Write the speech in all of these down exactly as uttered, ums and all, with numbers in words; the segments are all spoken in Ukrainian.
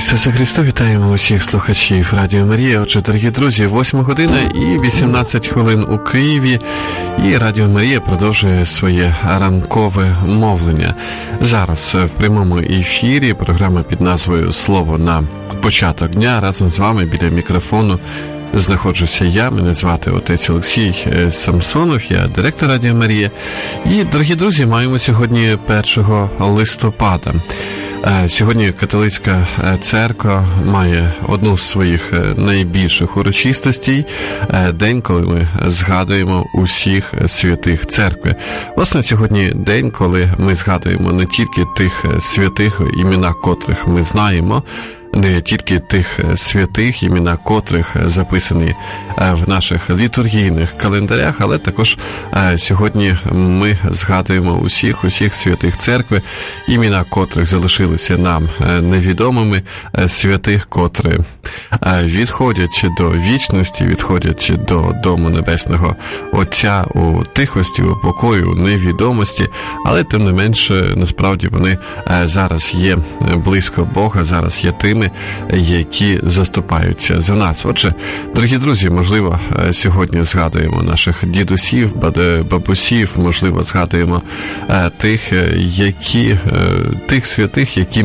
Ісусу Христу, вітаємо усіх слухачів Радіо Марія. Отже, дорогі друзі, восьма година і вісімнадцять хвилин у Києві. І Радіо Марія продовжує своє ранкове мовлення. Зараз в прямому ефірі програма під назвою «Слово на початок дня». Разом з вами біля мікрофону знаходжуся я, мене звати отець Олексій Самсонов, я директор Радіо Марія. І, дорогі друзі, маємо сьогодні першого листопада. Сьогодні католицька церква має одну з своїх найбільших урочистостей – день, коли ми згадуємо усіх святих церкви. Власне, сьогодні день, коли ми згадуємо не тільки тих святих, імена котрих ми знаємо, не тільки тих святих, імена котрих записані в наших літургійних календарях, але також сьогодні ми згадуємо усіх, усіх святих церкви, імена котрих залишилися нам невідомими, святих, котрі відходять до вічності, відходять до Дому Небесного Отця у тихості, у покою, у невідомості, але тим не менше, насправді вони зараз є близько Бога, зараз є тими, які заступаються за нас. Отже, дорогі друзі, можливо, сьогодні згадуємо наших дідусів, бабусів, можливо, згадуємо тих, які, тих святих, які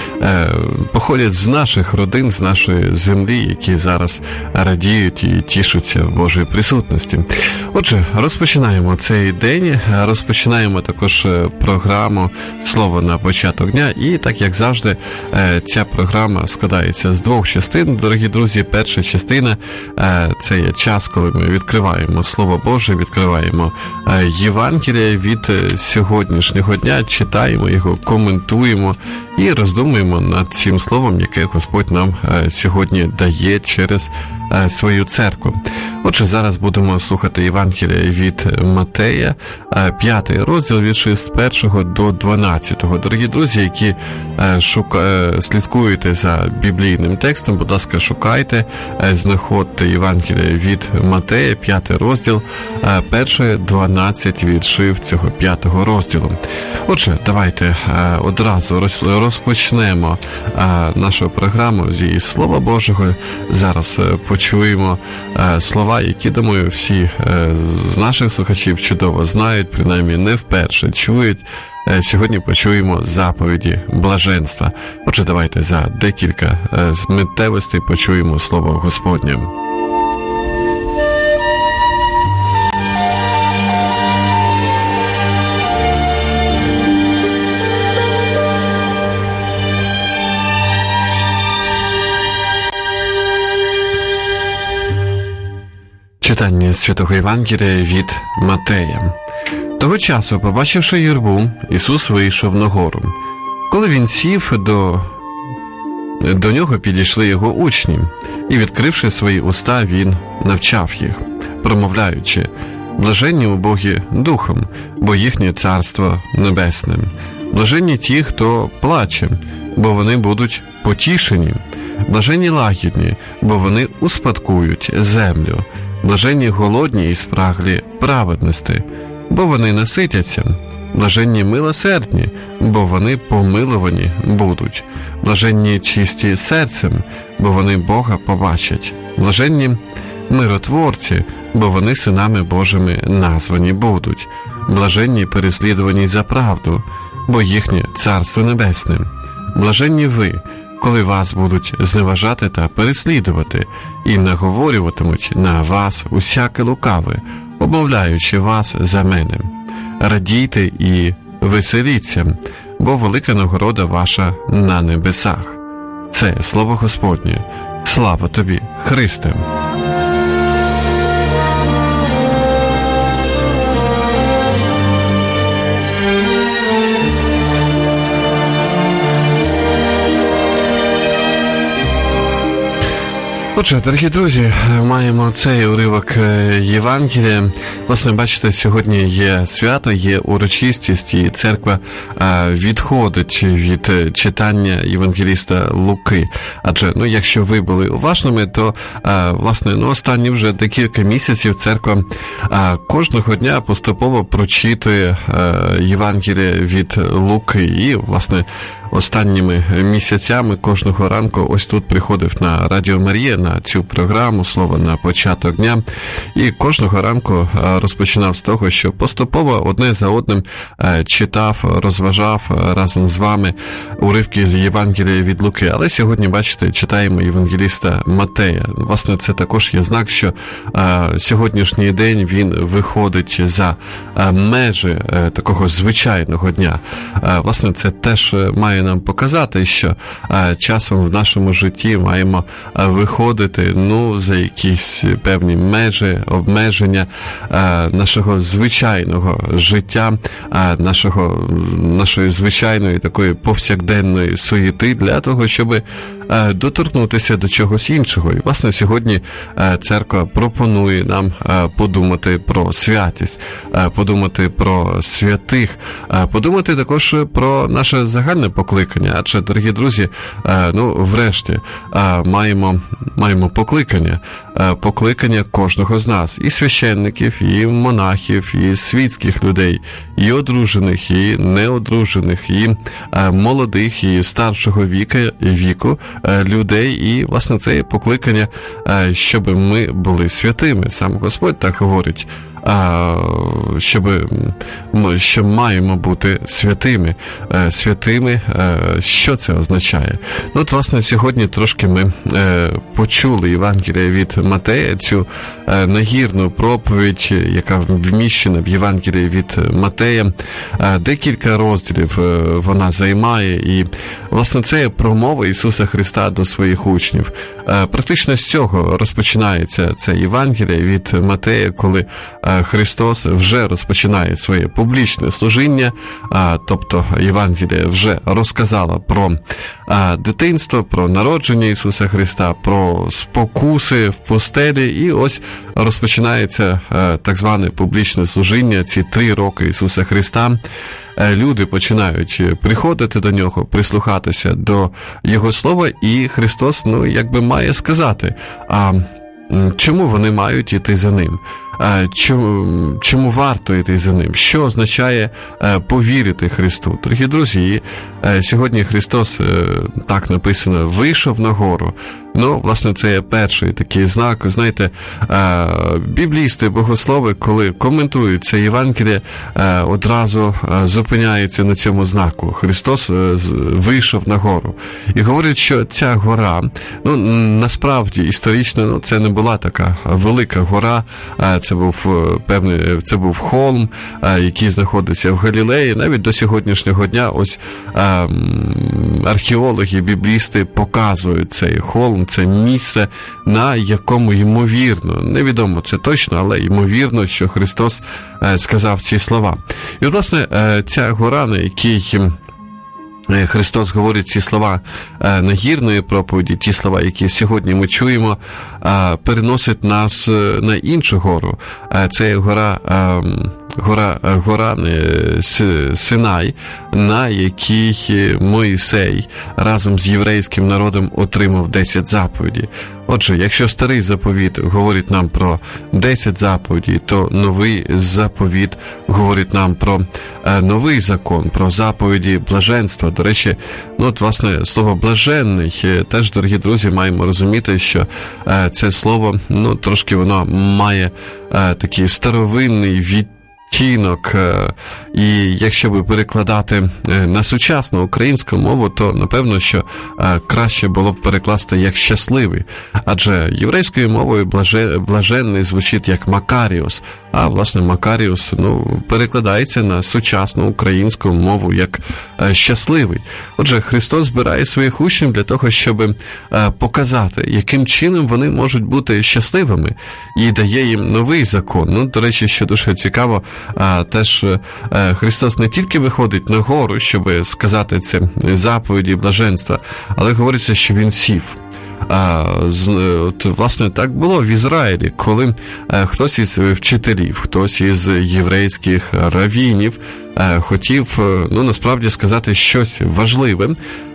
походять з наших родин, з нашої землі, які зараз радіють і тішуться в Божій присутності. Отже, розпочинаємо цей день, розпочинаємо також програму «Слово на початок дня», і так, як завжди, ця програма складається з двох частин. Дорогі друзі, перша частина – це є час, коли ми відкриваємо Слово Боже, відкриваємо Євангеліє від сьогоднішнього дня, читаємо його, коментуємо і роздумуємо над цим словом, яке Господь нам сьогодні дає через свою церкву. Отже, зараз будемо слухати Євангеліє від Матея, п'ятий розділ від шістдесят першого до дванадцятого. Дорогі друзі, які шука... слідкуєте за біблійним текстом, будь ласка, шукайте, знаходьте Євангеліє від Матея, п'ятий розділ, перші дванадцять віршів цього п'ятого розділу. Отже, давайте одразу розпочнемо нашу програму зі Слова Божого. Зараз почуємо слова, які, думаю, всі з наших слухачів чудово знають, принаймні не вперше чують. Сьогодні почуємо заповіді блаженства. Отже, давайте за декілька миттєвостей почуємо Слово Господнє. Читання Святого Євангелія від Матея. Того часу, побачивши юрбу, Ісус вийшов на гору. Коли він сів, до, до нього підійшли його учні, і, відкривши свої уста, він навчав їх, промовляючи: «Блаженні убогі духом, бо їхнє царство небесне. Блаженні ті, хто плаче, бо вони будуть потішені. Блаженні лагідні, бо вони успадкують землю. Блаженні голодні і спраглі праведності, бо вони наситяться. Блаженні милосердні, бо вони помилувані будуть. Блаженні чисті серцем, бо вони Бога побачать. Блаженні миротворці, бо вони синами Божими названі будуть. Блаженні переслідувані за правду, бо їхнє царство небесне. Блаженні ви, коли вас будуть зневажати та переслідувати, і наговорюватимуть на вас усяке лукаве, обмовляючи вас за мене. Радійте і веселіться, бо велика нагорода ваша на небесах». Це Слово Господнє. Слава тобі, Христе! Отже, дорогі друзі, маємо цей уривок Євангелія. Власне, бачите, сьогодні є свято, є урочистість, і церква відходить від читання євангеліста Луки. Адже, ну, якщо ви були уважними, то, власне, ну, останні вже декілька місяців церква кожного дня поступово прочитує Євангеліє від Луки. І, власне, останніми місяцями кожного ранку ось тут приходив на Радіо Марія, на цю програму «Слово на початок дня». І кожного ранку розпочинав з того, що поступово одне за одним читав, розважав разом з вами уривки з Євангелія від Луки. Але сьогодні, бачите, читаємо євангеліста Матея. Власне, це також є знак, що сьогоднішній день він виходить за межі такого звичайного дня. Власне, це теж має нам показати, що часом в нашому житті маємо виходити, ну, за якісь певні межі, обмеження нашого звичайного життя, нашого, нашої звичайної такої повсякденної суєти для того, щоб доторкнутися до чогось іншого. І, власне, сьогодні церква пропонує нам подумати про святість, подумати про святих, подумати також про наше загальне покликання. Адже, дорогі друзі, ну, врешті, маємо, маємо покликання, покликання кожного з нас, і священників, і монахів, і світських людей, і одружених, і неодружених, і молодих, і старшого віку, віку людей. І, власне, це є покликання, щоб ми були святими. Сам Господь так говорить, щоб, що маємо бути святими. Святими, що це означає? Ну, от, власне, сьогодні трошки ми почули Євангелія від Матея, цю нагірну проповідь, яка вміщена в Євангелії від Матея. Декілька розділів вона займає, і, власне, це є промова Ісуса Христа до своїх учнів. Практично з цього розпочинається це Євангеліє від Матея, коли Христос вже розпочинає своє публічне служіння, тобто Євангеліє вже розказала про дитинство, про народження Ісуса Христа, про спокуси в пустелі, і ось розпочинається так зване публічне служіння, ці три роки Ісуса Христа. Люди починають приходити до Нього, прислухатися до Його слова, і Христос, ну, якби має сказати, а чому вони мають іти за Ним? Чому, чому варто йти за Ним? Що означає повірити Христу? Дорогі друзі, сьогодні Христос, так написано, вийшов на гору. Ну, власне, це є перший такий знак. Знаєте, біблісти, богослови, коли коментують це Євангеліє, одразу зупиняються на цьому знаку. Христос вийшов на гору. І говорять, що ця гора, ну, насправді, історично, ну, це не була така велика гора, це був певний, це був холм, який знаходився в Галілеї. Навіть до сьогоднішнього дня ось археологи, біблісти показують цей холм, це місце, на якому ймовірно, невідомо це точно, але ймовірно, що Христос сказав ці слова. І, власне, ця гора, на якій Христос говорить ці слова нагірної проповіді, ті слова, які сьогодні ми чуємо, переносить нас на іншу гору. Це гора, гора, гора Синай, на якій Мойсей разом з єврейським народом отримав десять заповідей. Отже, якщо старий заповіт говорить нам про десять заповідей, то новий заповіт говорить нам про новий закон, про заповіді блаженства. До речі, ну от, власне, слово «блаженний» теж, дорогі друзі, маємо розуміти, що це слово, ну, трошки воно має такий старовинний відтінок. Тінок, і якщо би перекладати на сучасну українську мову, то, напевно, що краще було б перекласти як «щасливий», адже єврейською мовою блаженний звучить як «макаріос», а, власне, «макаріос», ну, перекладається на сучасну українську мову як «щасливий». Отже, Христос збирає своїх учнів для того, щоб показати, яким чином вони можуть бути щасливими, і дає їм новий закон. Ну, до речі, що дуже цікаво, А, теж Христос не тільки виходить на гору, щоб сказати це заповіді блаженства, але говориться, що Він сів. А, з, от, власне, так було в Ізраїлі, коли а, хтось із вчителів, хтось із єврейських раввінів а, хотів, ну, насправді сказати щось важливе,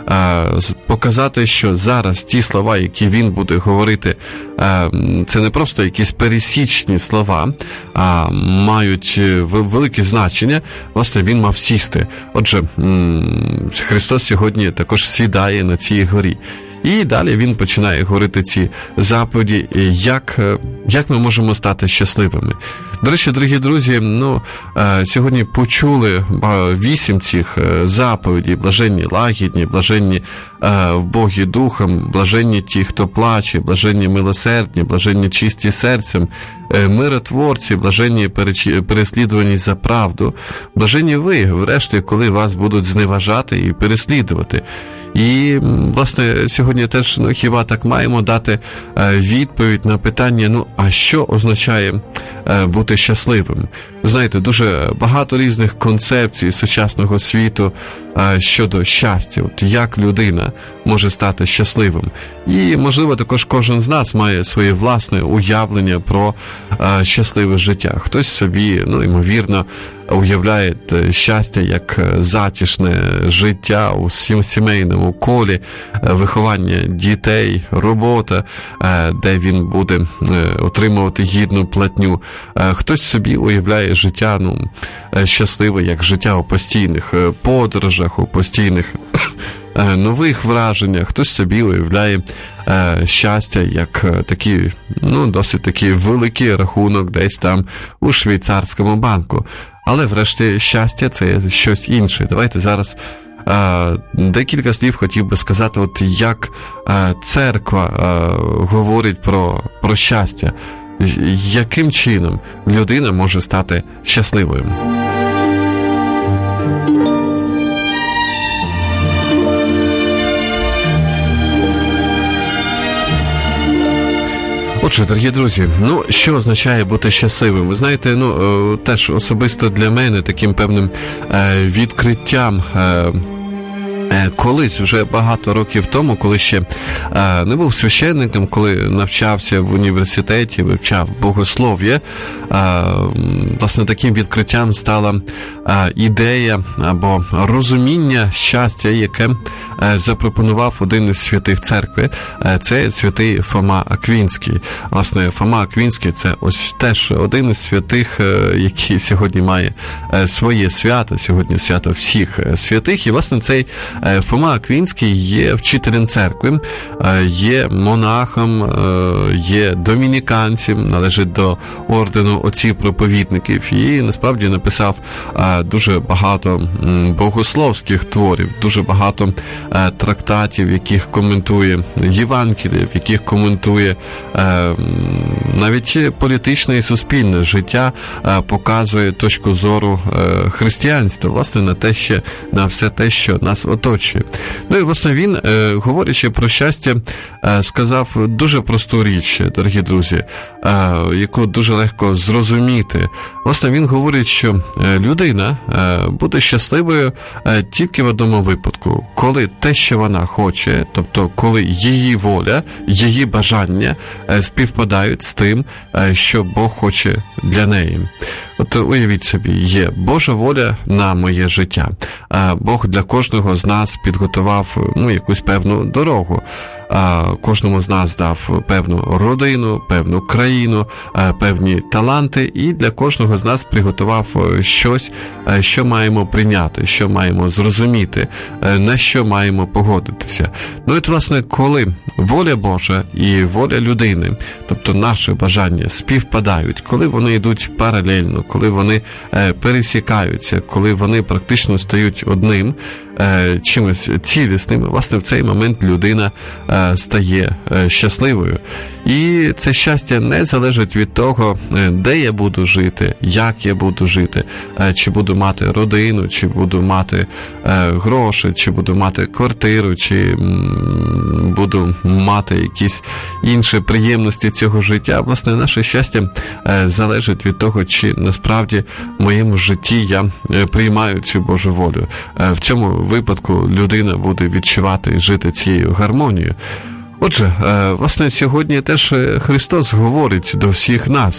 показати, що зараз ті слова, які він буде говорити, це не просто якісь пересічні слова, а мають велике значення. Власне, він мав сісти. Отже, Христос сьогодні також сідає на цій горі. І далі він починає говорити ці заповіді, як, як ми можемо стати щасливими. До речі, дорогі друзі, ну, сьогодні почули вісім цих заповідей: блаженні лагідні, блаженні в Богі духом, блаженні ті, хто плаче, блаженні милосердні, блаженні чисті серцем, миротворці, блаженні переслідувані за правду, блаженні ви, врешті, коли вас будуть зневажати і переслідувати. І, власне, сьогодні теж, ну, хіба так маємо дати відповідь на питання, ну, а що означає бути щасливим? Ви знаєте, дуже багато різних концепцій сучасного світу щодо щастя, от як людина може стати щасливим. І, можливо, також кожен з нас має своє власне уявлення про щасливе життя. Хтось собі, ну, ймовірно, уявляє щастя як затишне життя у сімейному колі, виховання дітей, робота, де він буде отримувати гідну платню. Хтось собі уявляє життя, ну, щасливе як життя у постійних подорожах, у постійних нових враженнях. Хтось собі уявляє щастя як такий, ну, досить такий великий рахунок десь там у швейцарському банку. Але, врешті, щастя – це щось інше. Давайте зараз а, декілька слів хотів би сказати, от як а, церква а, говорить про, про щастя. Яким чином людина може стати щасливою? Отже, дорогі друзі, ну, що означає бути щасливим? Ви знаєте, ну, теж особисто для мене таким певним відкриттям колись, вже багато років тому, коли ще не був священником, коли навчався в університеті, вивчав богослов'я, власне, таким відкриттям стала ідея або розуміння щастя, яке запропонував один із святих церкви. Це святий Фома Аквінський. Власне, Фома Аквінський – це ось теж один із святих, який сьогодні має своє свято, сьогодні свято всіх святих. І, власне, цей Фома Аквінський є вчителем церкви, є монахом, є домініканцем, належить до ордену отців-проповідників і, насправді, написав дуже багато богословських творів, дуже багато трактатів, в яких коментує Євангеліє, в яких коментує навіть політичне і суспільне життя, показує точку зору християнства, власне, на те, що, на все те, що нас оточує. Ну і, власне, він, говорячи про щастя, сказав дуже просту річ, дорогі друзі, яку дуже легко зрозуміти. Власне, він говорить, що людина буде щасливою тільки в одному випадку, коли те, що вона хоче, тобто коли її воля, її бажання співпадають з тим, що Бог хоче для неї. От уявіть собі, є Божа воля на моє життя. Бог для кожного з нас підготував, ну, якусь певну дорогу. Кожному з нас дав певну родину, певну країну, певні таланти, і для кожного з нас приготував щось, що маємо прийняти, що маємо зрозуміти, на що маємо погодитися. Ну і, власне, коли воля Божа і воля людини, тобто наші бажання, співпадають, коли вони йдуть паралельно, коли вони пересікаються, коли вони практично стають одним, чимось цілісним, власне, в цей момент людина стає щасливою. І це щастя не залежить від того, де я буду жити, як я буду жити, чи буду мати родину, чи буду мати гроші, чи буду мати квартиру, чи буду мати якісь інші приємності цього життя. Власне, наше щастя залежить від того, чи насправді в моєму житті я приймаю цю Божу волю. В цьому випадку людина буде відчувати і жити цією гармонією. Отже, власне, сьогодні теж Христос говорить до всіх нас.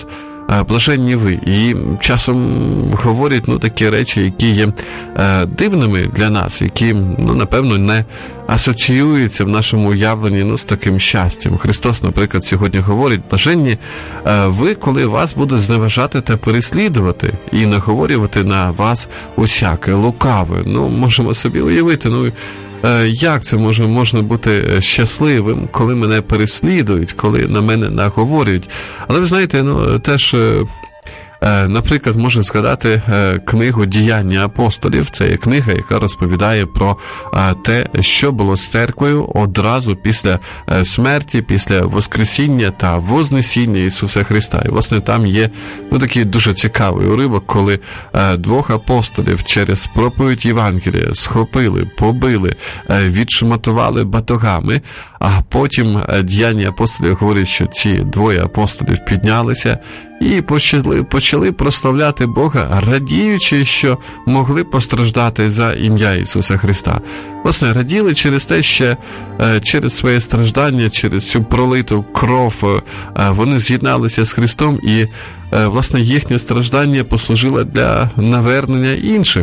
блаженні ви. І часом говорять, ну, такі речі, які є дивними для нас, які, ну, напевно, не асоціюються в нашому уявленні, ну, з таким щастям. Христос, наприклад, сьогодні говорить: блаженні ви, коли вас будуть зневажати та переслідувати і наговорювати на вас усяке лукаве. Ну, можемо собі уявити, ну, як це може, можна бути щасливим, коли мене переслідують, коли на мене наговорюють. Але ви знаєте, ну, теж, наприклад, можна згадати книгу «Діяння апостолів». Це є книга, яка розповідає про те, що було з церквою одразу після смерті, після воскресіння та вознесіння Ісуса Христа. І, власне, там є, ну, такий дуже цікавий уривок, коли двох апостолів через проповідь Євангелія схопили, побили, відшматували батогами, а потім «Діяння апостолів» говорить, що ці двоє апостолів піднялися і почали, почали прославляти Бога, радіючи, що могли постраждати за ім'я Ісуса Христа. Власне, раділи через те, що через своє страждання, через цю пролиту кров вони з'єдналися з Христом, і, власне, їхнє страждання послужило для навернення інших,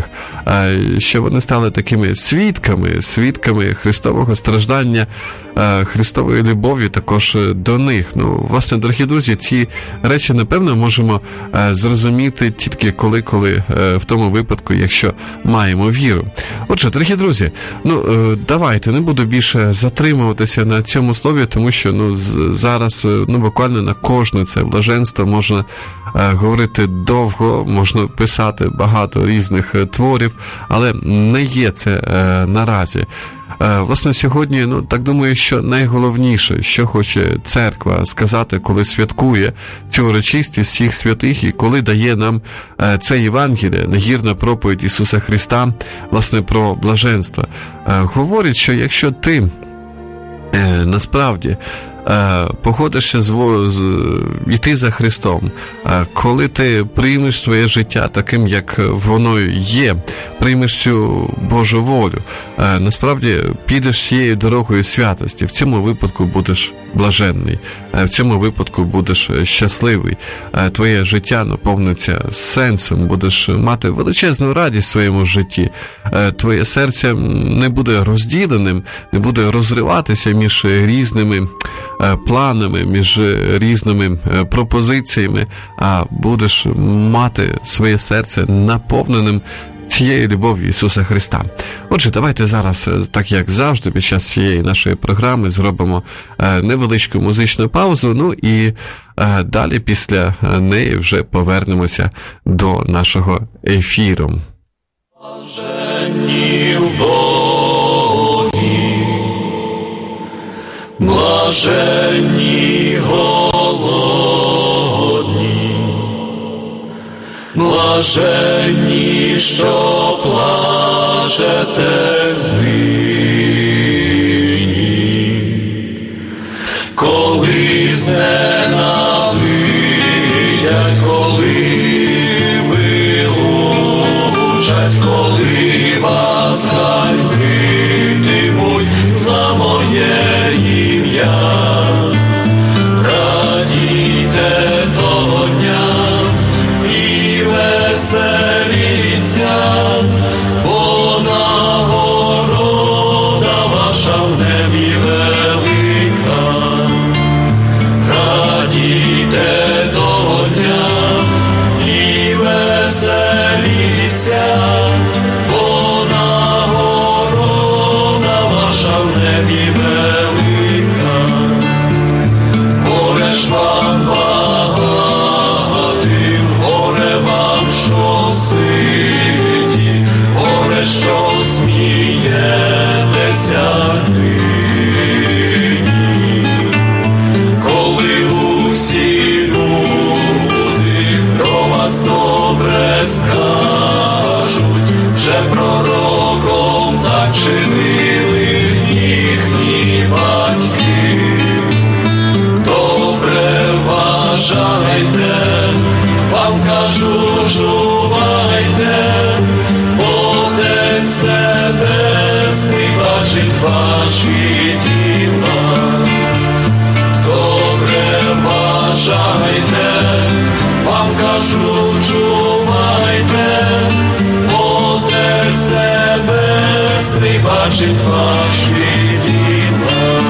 що вони стали такими свідками, свідками Христового страждання, Христової любові також до них. Ну, власне, дорогі друзі, ці речі, напевно, можемо зрозуміти тільки коли, коли в тому випадку, якщо маємо віру. Отже, дорогі друзі, ну, давайте, не буду більше затримуватися на цьому слові, тому що, ну, зараз, ну, буквально на кожне це блаженство можна говорити довго, можна писати багато різних творів, але не є це наразі. Власне, сьогодні, ну, так думаю, що найголовніше, що хоче церква сказати, коли святкує цю урочистість всіх святих і коли дає нам це Євангеліє, нагірна проповідь Ісуса Христа, власне, про блаженство. Говорить, що якщо ти насправді походишся з, з йти за Христом, коли ти приймеш своє життя таким, як воно є, приймеш цю Божу волю, насправді підеш цією дорогою святості, в цьому випадку будеш блаженний, в цьому випадку будеш щасливий, твоє життя наповниться сенсом, будеш мати величезну радість в своєму житті, твоє серце не буде розділеним, не буде розриватися між різними планами, між різними пропозиціями, а будеш мати своє серце наповненим цією любов'ю Ісуса Христа. Отже, давайте зараз, так як завжди, під час цієї нашої програми зробимо невеличку музичну паузу, ну і далі після неї вже повернемося до нашого ефіру. Блаженні в Богі, блаженні голодні, блаженні, що плачете нині, коли зненавидять, коли вилучать, коли вас ганьбитимуть за моє ім'я. Радійте того дня і веселіться, бо нагорода ваша в небі велика. Радійте того дня і веселіться, бо нагорода ваша в небі велика. Горе ж вам багатим, горе вам, що ситі, горе, що смієтеся нині, коли усі люди про вас добре скажуть, вже пророком так чинили їхні батьки. Добре вважайте, вам кажу, жувайте, Отець Небесний бачить ваші діла. Добре вважайте, вам кажу, чувайте, Отець Небесний бачить ваші діла.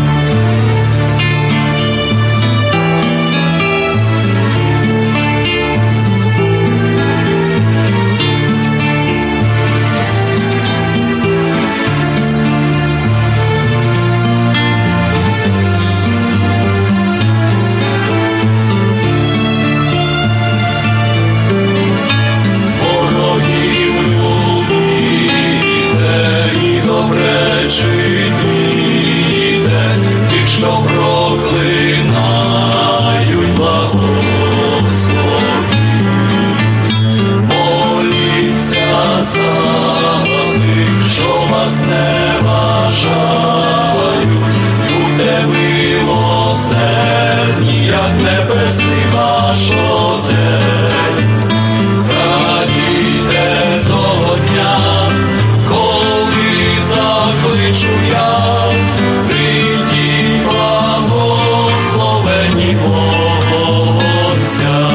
Небесний ваш Отець, радійте того дня, коли закличу я, прийдіть благословені Бога Отця.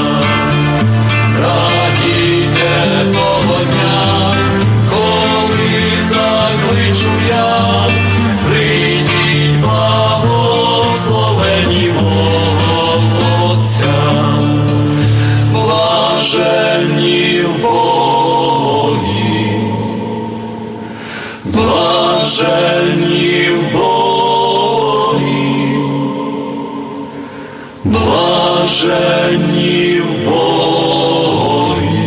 Радійте того дня, коли закличу я, прийдіть благословені Бога. Блаженні в Богі, блаженні в Богі, блаженні в Богі.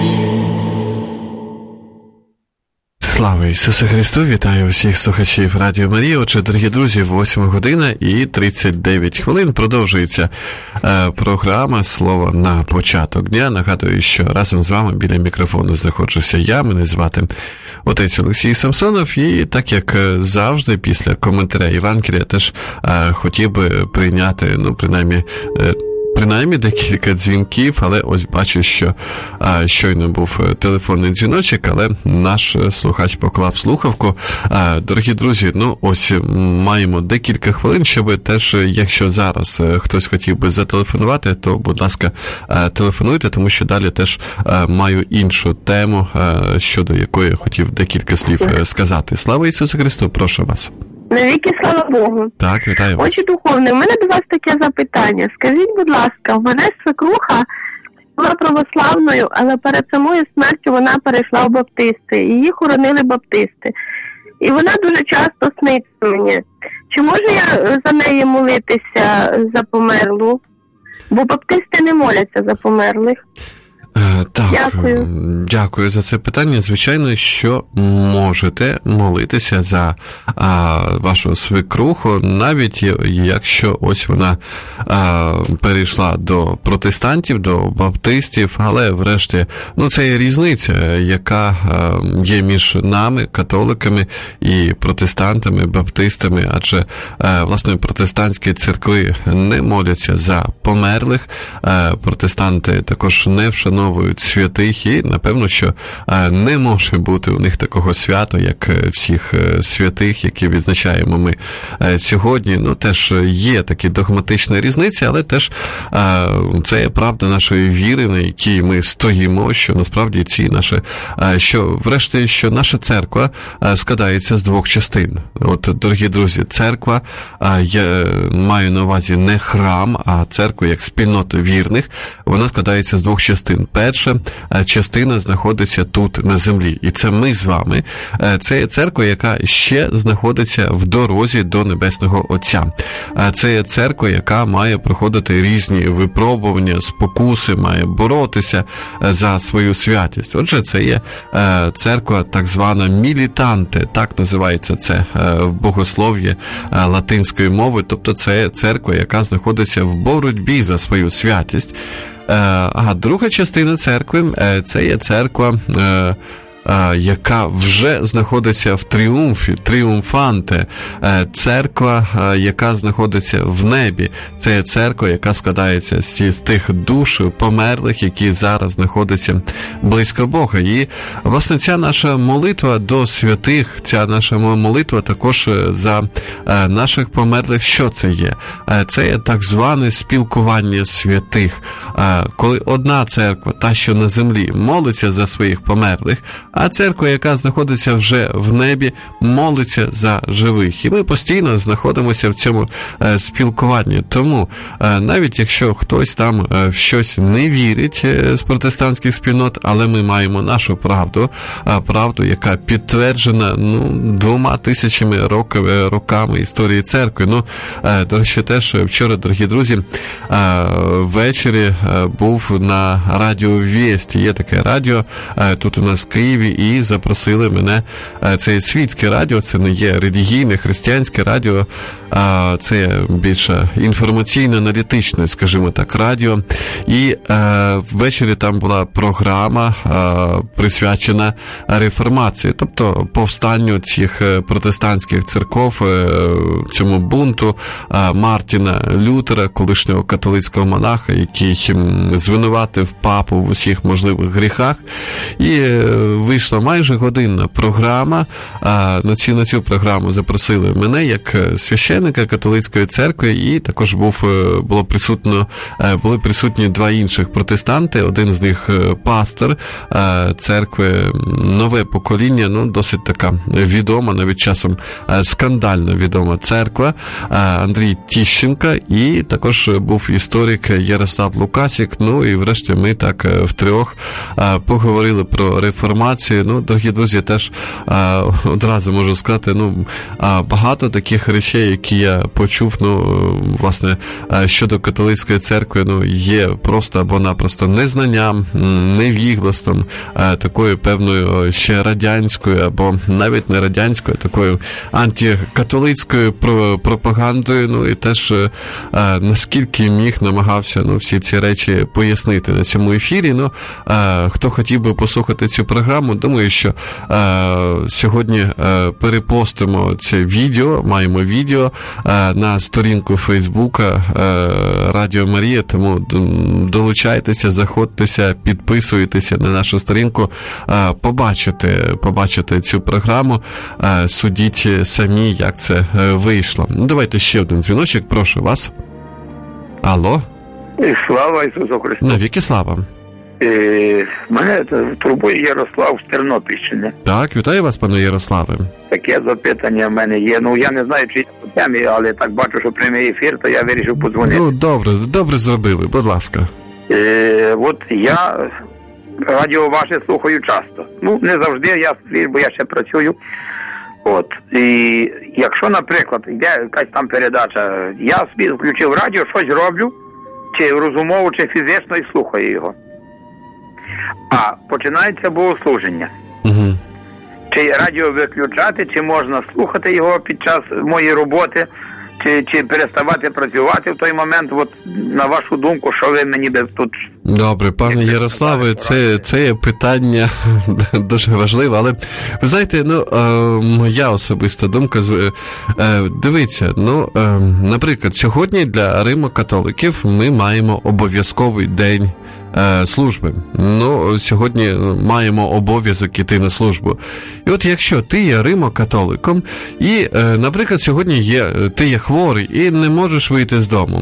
Слава Ісусу Христу! Вітаю всіх слухачів Радіо Марія. Отже, дорогі друзі, восьма година і тридцять дев'ять хвилин. Продовжується е, програма «Слово на початок дня». Нагадую, що разом з вами біля мікрофону знаходжуся я, мене звати отець Олексій Самсонов. І так як завжди, після коментаря Євангелія теж е, хотів би прийняти, ну, принаймні, е, Принаймні декілька дзвінків, але ось бачу, що а, щойно був телефонний дзвіночок, але наш слухач поклав слухавку. А, дорогі друзі, ну ось маємо декілька хвилин, щоб теж, якщо зараз хтось хотів би зателефонувати, то, будь ласка, телефонуйте, тому що далі теж а, маю іншу тему, а, щодо якої хотів декілька слів сказати. Слава Ісусу Христу, прошу вас. Навіки слава Богу. Так, вітаю вас. Отче духовний, у мене до вас таке запитання. Скажіть, будь ласка, в мене свекруха була православною, але перед самою смертю вона перейшла в баптисти. Її хоронили баптисти. І вона дуже часто сниться мені. Чи можу я за неї молитися за померлу? Бо баптисти не моляться за померлих. Так, дякую. Дякую за це питання. Звичайно, що можете молитися за а, вашу свекруху, навіть якщо ось вона а, перейшла до протестантів, до баптистів, але врешті, ну це є різниця, яка а, є між нами, католиками, і протестантами, баптистами, адже а, власне протестантські церкви не моляться за померлих, а, протестанти також не вшановують святих, і, напевно, що не може бути у них такого свята, як всіх святих, які відзначаємо ми сьогодні. Ну, теж є такі догматичні різниці, але теж це є правда нашої віри, на якій ми стоїмо, що насправді ці наші, що врешті, що наша церква складається з двох частин. От, дорогі друзі, церква, я маю на увазі не храм, а церква як спільнота вірних, вона складається з двох частин. Перша частина знаходиться тут, на землі. І це ми з вами. Це є церква, яка ще знаходиться в дорозі до Небесного Отця. Це є церква, яка має проходити різні випробування, спокуси, має боротися за свою святість. Отже, це є церква так звана мілітанте, так називається це в богослов'ї латинської мови. Тобто це церква, яка знаходиться в боротьбі за свою святість. А друга частина церкви – це є церква яка вже знаходиться в тріумфі, тріумфанте, церква, яка знаходиться в небі. Це є церква, яка складається з тих душ померлих, які зараз знаходяться близько Бога. І, власне, ця наша молитва до святих, ця наша молитва також за наших померлих, що це є? Це є так зване спілкування святих. Коли одна церква, та, що на землі, молиться за своїх померлих, а церква, яка знаходиться вже в небі, молиться за живих. І ми постійно знаходимося в цьому спілкуванні. Тому, навіть якщо хтось там в щось не вірить з протестантських спільнот, але ми маємо нашу правду, правду, яка підтверджена, ну, двома тисячами роками, роками історії церкви. Ну, до речі, теж вчора, дорогі друзі, ввечері був на радіо Вєсті. Є таке радіо тут у нас в Києві, і запросили мене. Це світське радіо, це не є релігійне, християнське радіо, це більше інформаційно-аналітичне, скажімо так, радіо. І ввечері там була програма, присвячена реформації, тобто повстанню цих протестантських церков, цьому бунту Мартіна Лютера, колишнього католицького монаха, який звинуватив папу в усіх можливих гріхах. І вийшла майже годинна програма. На цю, на цю програму запросили мене як священника католицької церкви, і також був, було присутно, були присутні два інших протестанти. Один з них пастор церкви «Нове покоління», ну, досить така відома, навіть часом скандально відома церква, Андрій Тіщенко, і також був історик Ярослав Лукасік. Ну і врешті ми так втрьох поговорили про реформацію. Ну, дорогі друзі, теж одразу можу сказати, ну, багато таких речей, які я почув, ну, власне, щодо католицької церкви, ну, є просто або-напросто незнанням, невіглаством, такою певною ще радянською, або навіть не радянською, такою антикатолицькою пропагандою, ну, і теж наскільки міг, намагався, ну, всі ці речі пояснити на цьому ефірі. Ну, хто хотів би послухати цю програму, думаю, що сьогодні перепостимо це відео, маємо відео на сторінку Фейсбука Радіо Марія, тому долучайтеся, заходьтеся, підписуйтеся на нашу сторінку, побачите, побачите цю програму, судіть самі, як це вийшло. Ну, давайте ще один дзвіночок, прошу вас. Алло. Слава Ісусу Христу. Навіки слава. Е, мене турбує Ярослав з Тернопільщини. Так, вітаю вас, пане Ярославе. Таке запитання в мене є. Ну, я не знаю, чи я по темі, але так бачу, що прямий ефір, то я вирішив подзвонити. Ну, добре, добре зробили, будь ласка. Е, от я радіо ваше слухаю часто. Ну, не завжди, я, бо я ще працюю. От. І якщо, наприклад, йде якась там передача, я собі включив радіо, щось роблю, чи розумово, чи фізично, і слухаю його. А починається богослуження. Угу. Чи радіо виключати, чи можна слухати його під час моєї роботи, чи, чи переставати працювати в той момент, от, на вашу думку, що ви мені тут... Добре, пане Ярославе, це, це є питання дуже важливе, але, ви знаєте, ну, моя особиста думка, дивіться, ну, наприклад, сьогодні для римо-католиків ми маємо обов'язковий день служби. Ну, сьогодні маємо обов'язок іти на службу. І от якщо ти є римо-католиком і, наприклад, сьогодні є, ти є хворий і не можеш вийти з дому,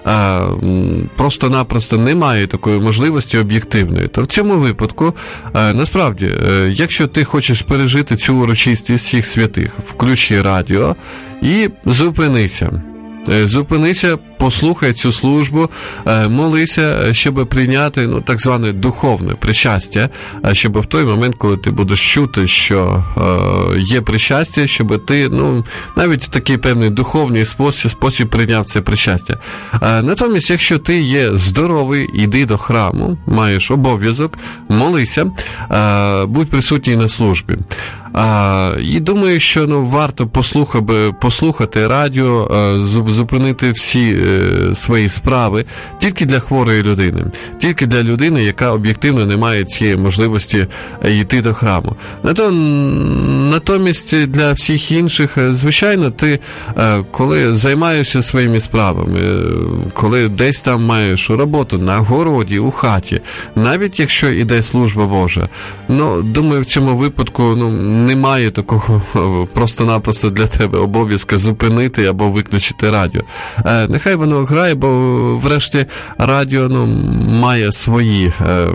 просто-напросто немає такої можливості об'єктивної, то в цьому випадку, насправді, якщо ти хочеш пережити цю урочистість всіх святих, включи радіо і зупинися. Зупинися, послухай цю службу, молися, щоб прийняти, ну, так зване духовне причастя, щоб в той момент, коли ти будеш чути, що е, є причастя, щоб ти, ну, навіть такий певний духовний спосіб, спосіб прийняв це причастя. Е, натомість, якщо ти є здоровий, іди до храму, маєш обов'язок, молися, е, будь присутній на службі. А, і думаю, що ну, варто послухати, послухати радіо, зупинити всі свої справи тільки для хворої людини, тільки для людини, яка об'єктивно не має цієї можливості йти до храму. Натомість для всіх інших, звичайно, ти, коли займаєшся своїми справами, коли десь там маєш роботу на городі, у хаті, навіть якщо іде служба Божа, ну, думаю, в цьому випадку ну, немає такого просто-напросто для тебе обов'язка зупинити або виключити радіо. Нехай воно грає, бо врешті радіо ну, має свої е,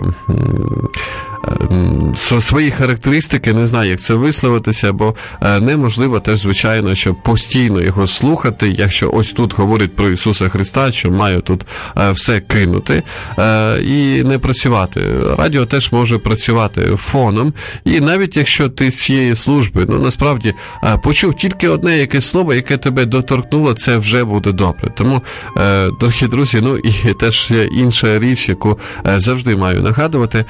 свої характеристики, не знаю, як це висловитися, бо неможливо теж, звичайно, що постійно його слухати, якщо ось тут говорять про Ісуса Христа, що маю тут все кинути і не працювати. Радіо теж може працювати фоном, і навіть якщо ти з цієї служби, ну, насправді, почув тільки одне якесь слово, яке тебе доторкнуло, це вже буде добре. Тому, дорогі друзі, ну, і теж є інша річ, яку завжди маю нагадувати.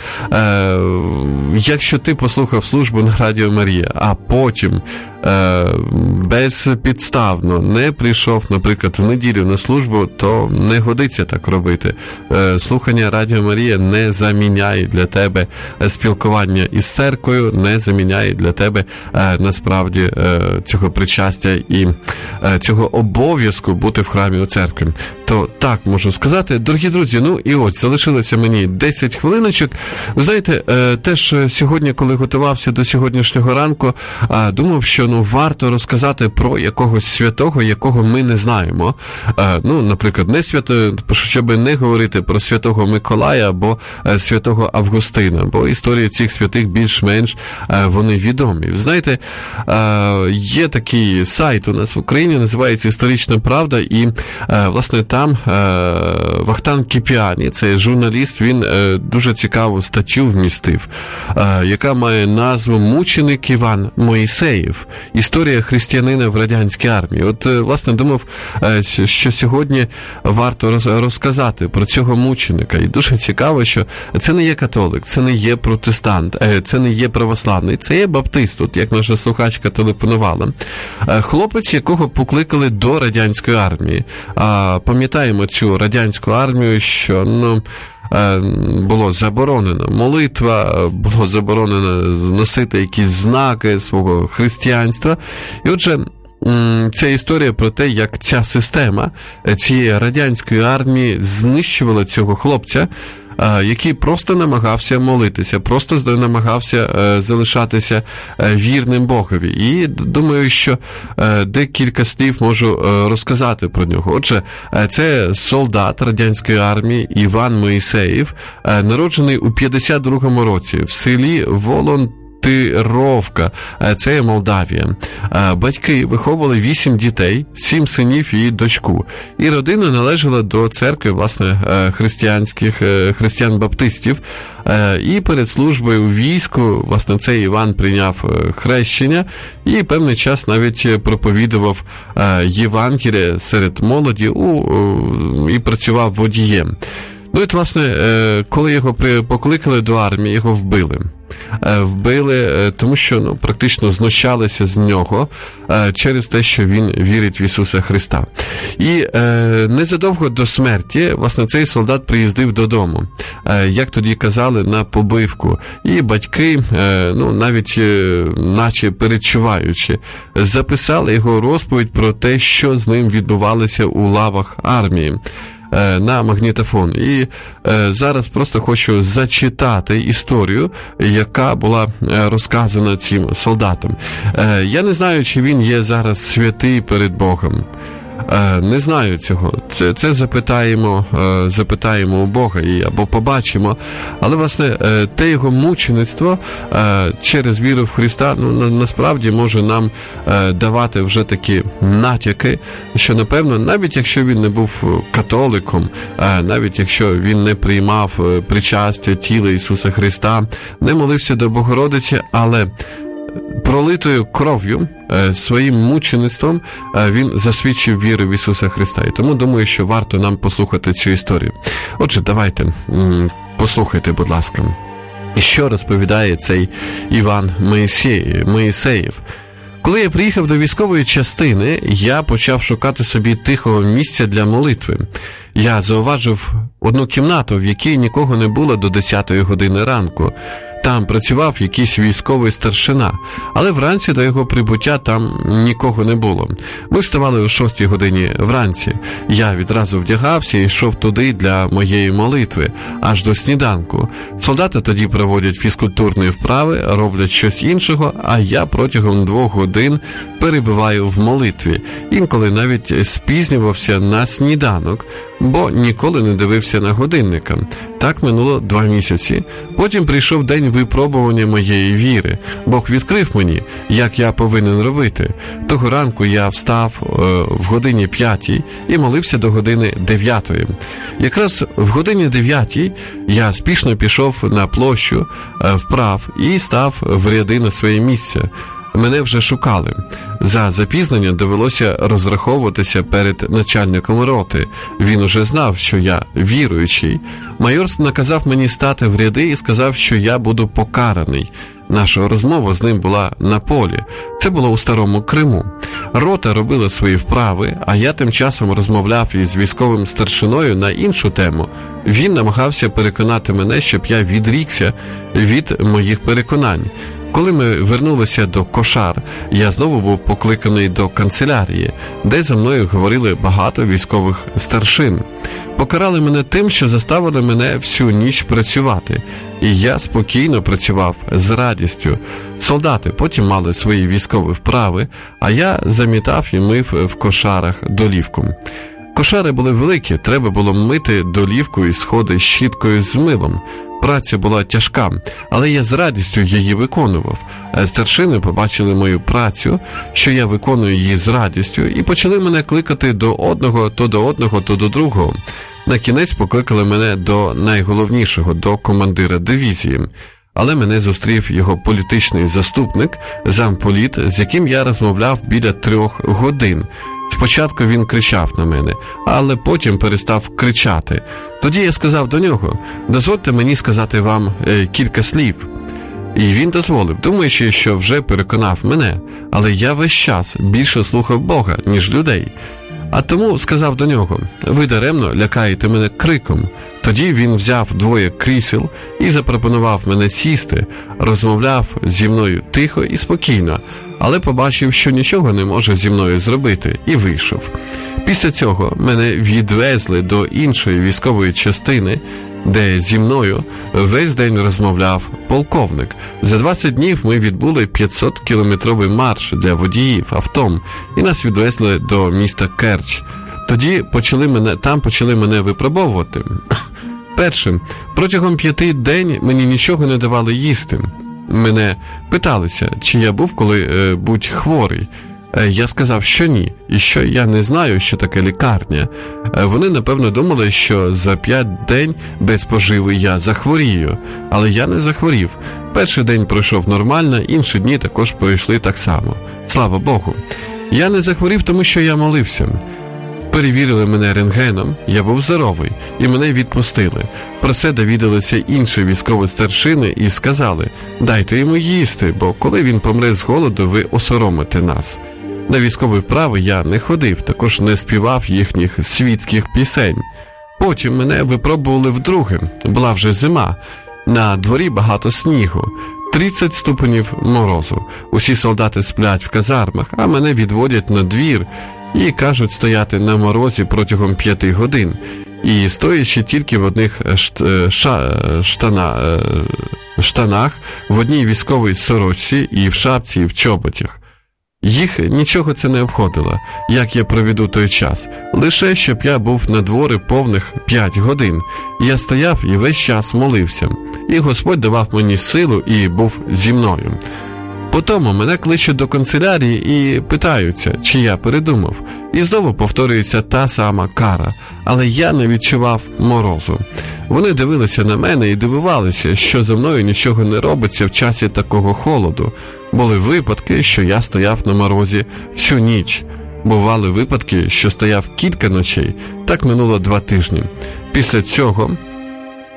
Якщо ти послухав службу на Радіо Марія, а потім е, безпідставно не прийшов, наприклад, в неділю на службу, то не годиться так робити. Е, слухання Радіо Марія не заміняє для тебе спілкування із церквою, не заміняє для тебе е, насправді е, цього причастя і е, цього обов'язку бути в храмі у церкві. То так можу сказати. Дорогі друзі, ну і ось, залишилося мені десять хвилиночок. Ви знаєте, е, теж сьогодні, коли готувався до сьогоднішнього ранку, е, думав, що ну, варто розказати про якогось святого, якого ми не знаємо. Е, ну, наприклад, не свято, щоб не говорити про святого Миколая або е, святого Августина, бо історії цих святих більш-менш е, вони відомі. Ви знаєте, е, є такий сайт у нас в Україні, називається «Історична правда», і, е, власне, там е, Вахтанг Кіпіані, цей журналіст, він е, дуже цікаву статтю вмістив, е, яка має назву «Мученик Іван Моїсеєв. Історія християнина в радянській армії». От, е, власне, думав, е, що сьогодні варто роз, розказати про цього мученика. І дуже цікаво, що це не є католик, це не є протестант, е, це не є православний, це є баптист, от як наша слухачка телефонувала. Е, хлопець, якого покликали до радянської армії. А, пам'ятаємо цю радянську армію, що, ну, було заборонено молитва, було заборонено носити якісь знаки свого християнства. І отже, ця історія про те, як ця система цієї радянської армії знищувала цього хлопця, який просто намагався молитися, просто намагався залишатися вірним Богові. І думаю, що декілька слів можу розказати про нього. Отже, це солдат радянської армії Іван Моїсеєв, народжений у п'ятдесят другому році в селі Волон Тировка, це є Молдавія. Батьки виховували вісім дітей, сім синів і дочку. І родина належала до церкви, власне, християнських, християн-баптистів. І перед службою у війську, власне, цей Іван прийняв хрещення і певний час навіть проповідував Євангеліє серед молоді і працював водієм. Ну і, власне, коли його покликали до армії, його вбили. Вбили, тому що ну, практично знущалися з нього через те, що він вірить в Ісуса Христа. І е, незадовго до смерті, власне, цей солдат приїздив додому, е, як тоді казали, на побивку. І батьки, е, ну, навіть е, наче перечуваючи, записали його розповідь про те, що з ним відбувалося у лавах армії, на магнітофон. І е, зараз просто хочу зачитати історію, яка була розказана цим солдатом. Е, я не знаю, чи він є зараз святий перед Богом. Не знаю цього. Це, це запитаємо, запитаємо у Бога і, або побачимо. Але, власне, те його мучеництво через віру в Христа, ну, насправді може нам давати вже такі натяки, що, напевно, навіть якщо він не був католиком, навіть якщо він не приймав причастя тіла Ісуса Христа, не молився до Богородиці, але пролитою кров'ю, своїм мучеництвом він засвідчив віру в Ісуса Христа. І тому думаю, що варто нам послухати цю історію. Отже, давайте, послухайте, будь ласка. що розповідає цей Іван Моїсеєв. Коли я приїхав до військової частини, я почав шукати собі тихого місця для молитви. Я зауважив одну кімнату, в якій нікого не було до десятої години ранку. Там працював якийсь військовий старшина, але вранці до його прибуття там нікого не було. Ми вставали о шостій годині вранці. Я відразу вдягався і йшов туди для моєї молитви, аж до сніданку. Солдати тоді проводять фізкультурні вправи, роблять щось іншого, а я протягом двох годин перебуваю в молитві. Інколи навіть спізнювався на сніданок, бо ніколи не дивився на годинника. Так минуло два місяці. Потім прийшов день випробування моєї віри. Бог відкрив мені, як я повинен робити. Того ранку я встав е, в годині п'ятій і молився до години дев'ятої. Якраз в годині дев'ятій я спішно пішов на площу е, вправ і став в ряди на своє місце. Мене вже шукали. За запізнення довелося розраховуватися перед начальником роти. Він уже знав, що я віруючий. Майор наказав мені стати в ряди і сказав, що я буду покараний. Наша розмова з ним була на полі. Це було у Старому Криму. Рота робила свої вправи, а я тим часом розмовляв із військовим старшиною на іншу тему. Він намагався переконати мене, щоб я відрікся від моїх переконань. Коли ми вернулися до Кошар, я знову був покликаний до канцелярії, де за мною говорили багато військових старшин. Покарали мене тим, що заставили мене всю ніч працювати, і я спокійно працював з радістю. Солдати потім мали свої військові вправи, а я замітав і мив в Кошарах долівку. Кошари були великі, треба було мити долівку і сходи щіткою з милом. Праця була тяжка, але я з радістю її виконував. Старшини побачили мою працю, що я виконую її з радістю, і почали мене кликати до одного, то до одного, то до другого. На кінець покликали мене до найголовнішого, до командира дивізії. Але мене зустрів його політичний заступник, замполіт, з яким я розмовляв біля трьох годин. Спочатку він кричав на мене, але потім перестав кричати. Тоді я сказав до нього: «Дозвольте мені сказати вам е, кілька слів». І він дозволив, думаючи, що вже переконав мене, але я весь час більше слухав Бога, ніж людей. А тому сказав до нього: «Ви даремно лякаєте мене криком». Тоді він взяв двоє крісел і запропонував мене сісти, розмовляв зі мною тихо і спокійно, але побачив, що нічого не може зі мною зробити, і вийшов. Після цього мене відвезли до іншої військової частини, де зі мною весь день розмовляв полковник. За двадцять днів ми відбули п'ятсоткілометровий марш для водіїв автом, і нас відвезли до міста Керч. Тоді почали мене, там почали мене випробовувати. Першим, протягом п'яти день мені нічого не давали їсти. Мене питалися, чи я був коли-будь хворий. Я сказав, що ні, і що я не знаю, що таке лікарня. Вони, напевно, думали, що за п'ять день без поживи я захворію, але я не захворів. Перший день пройшов нормально, інші дні також пройшли так само. Слава Богу. Я не захворів, тому що я молився. Перевірили мене рентгеном, я був здоровий, і мене відпустили. Про це довідалися інші військові старшини і сказали: «Дайте йому їсти, бо коли він помре з голоду, ви осоромите нас». На військові вправи я не ходив, також не співав їхніх світських пісень. Потім мене випробували вдруге, була вже зима, на дворі багато снігу, тридцять ступенів морозу. Усі солдати сплять в казармах, а мене відводять на двір і кажуть стояти на морозі протягом п'яти годин, і стоячи тільки в одних штана, штанах, в одній військовій сорочці і в шапці, і в чоботях. Їх нічого це не обходило, як я проведу той час. Лише, щоб я був на дворі повних п'ять годин. Я стояв і весь час молився. І Господь давав мені силу і був зі мною. Потому мене кличуть до канцелярії і питаються, чи я передумав. І знову повторюється та сама кара, але я не відчував морозу. Вони дивилися на мене і дивувалися, що зі мною нічого не робиться в часі такого холоду. Були випадки, що я стояв на морозі всю ніч. Бували випадки, що стояв кілька ночей. Так минуло два тижні. Після цього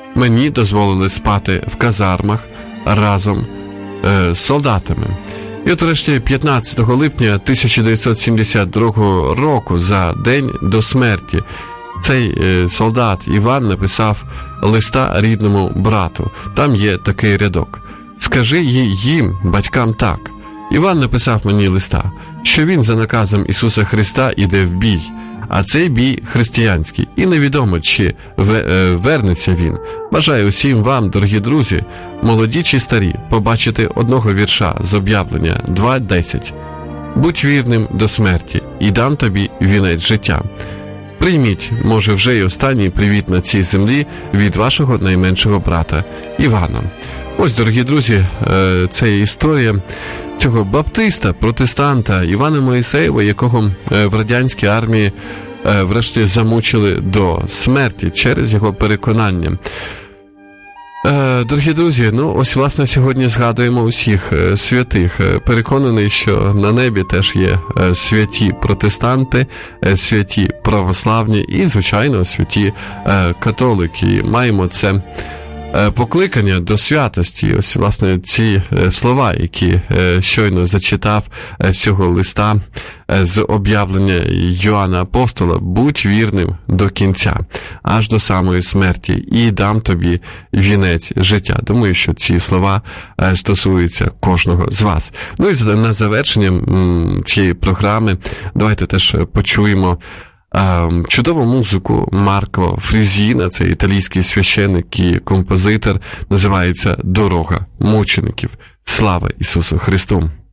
Мені дозволили спати в казармах разом е, з солдатами. І от врешті п'ятнадцятого липня тисяча дев'ятсот сімдесят другого року, за день до смерті, цей е, солдат Іван написав листа рідному брату. Там є такий рядок. «Скажи їм, батькам, так. Іван написав мені листа, що він за наказом Ісуса Христа іде в бій, а цей бій християнський, і невідомо, чи вернеться він. Бажаю усім вам, дорогі друзі, молоді чи старі, побачити одного вірша з об'явлення два десять. Будь вірним до смерті, і дам тобі вінець життя. Прийміть, може, вже й останній привіт на цій землі від вашого найменшого брата Івана». Ось, дорогі друзі, це є історія цього баптиста, протестанта Івана Моїсеєва, якого в радянській армії врешті замучили до смерті через його переконання. Дорогі друзі, ну ось, власне, сьогодні згадуємо усіх святих. Переконаний, що на небі теж є святі протестанти, святі православні і, звичайно, святі католики. Маємо це покликання до святості. Ось, власне, ці слова, які щойно зачитав з цього листа з об'явлення Йоанна Апостола: «Будь вірним до кінця, аж до самої смерті, і дам тобі вінець життя». Думаю, що ці слова стосуються кожного з вас. Ну і на завершення цієї програми давайте теж почуємо чудову музику Марко Фрізіна, це італійський священник і композитор, називається «Дорога мучеників». Слава Ісусу Христу!